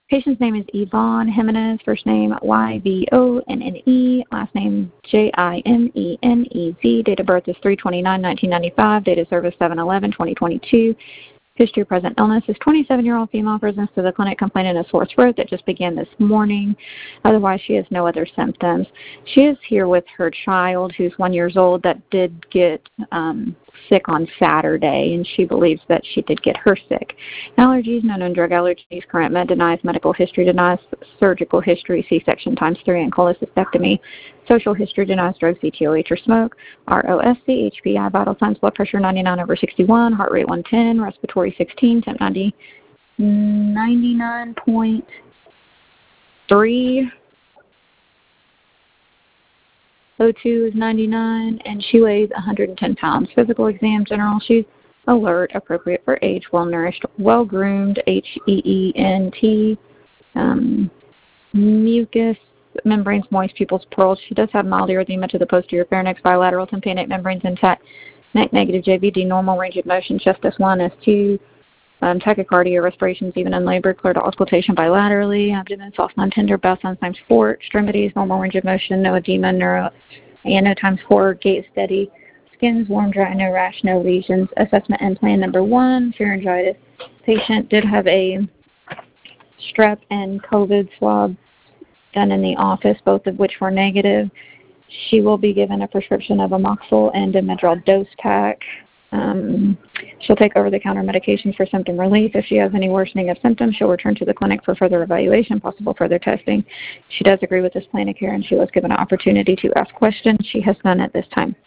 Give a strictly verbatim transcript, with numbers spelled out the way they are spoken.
Patient's name is Yvonne Jimenez, first name Y V O N N E, last name J I M E N E Z. Date of birth is three twenty-nine nineteen ninety-five. Date of service seven eleven twenty twenty-two. History of present illness is twenty-seven-year-old female, presents to the clinic complaining of sore throat that just began this morning. Otherwise, she has no other symptoms. She is here with her child, who's one year old, that did get um, sick on Saturday, and she believes that she did get her sick. Allergies, no known drug allergies. Current med denies. Medical history denies. Surgical history, C-section times three, and cholecystectomy. Social history denies drugs, C T O H, or smoke. R O S C, H P I, vital signs, blood pressure ninety-nine over sixty-one, heart rate one ten, respiratory sixteen, temp ninety, ninety-nine point three. O two is ninety-nine, and she weighs one hundred ten pounds. Physical exam, general, she's alert, appropriate for age, well-nourished, well-groomed, H E E N T, um, mucus, membranes moist, pupils pearled. She does have mild erythema to the posterior pharynx, bilateral tympanic membranes intact, neck negative, J V D, normal range of motion, chest S one, S two, um, tachycardia, respirations even in labor, clear to auscultation bilaterally, abdomen soft, non-tender, bowel signs times four, extremities, normal range of motion, no edema, neuro, ano times four, gait steady, skin's warm, dry, no rash, no lesions. Assessment and plan number one, pharyngitis. Patient did have a strep and COVID swab done in the office, both of which were negative. She will be given a prescription of Amoxil and a Medrol dose pack. Um, she'll take over-the-counter medications for symptom relief. If she has any worsening of symptoms, she'll return to the clinic for further evaluation, possible further testing. She does agree with this plan of care, and she was given an opportunity to ask questions. She has none at this time.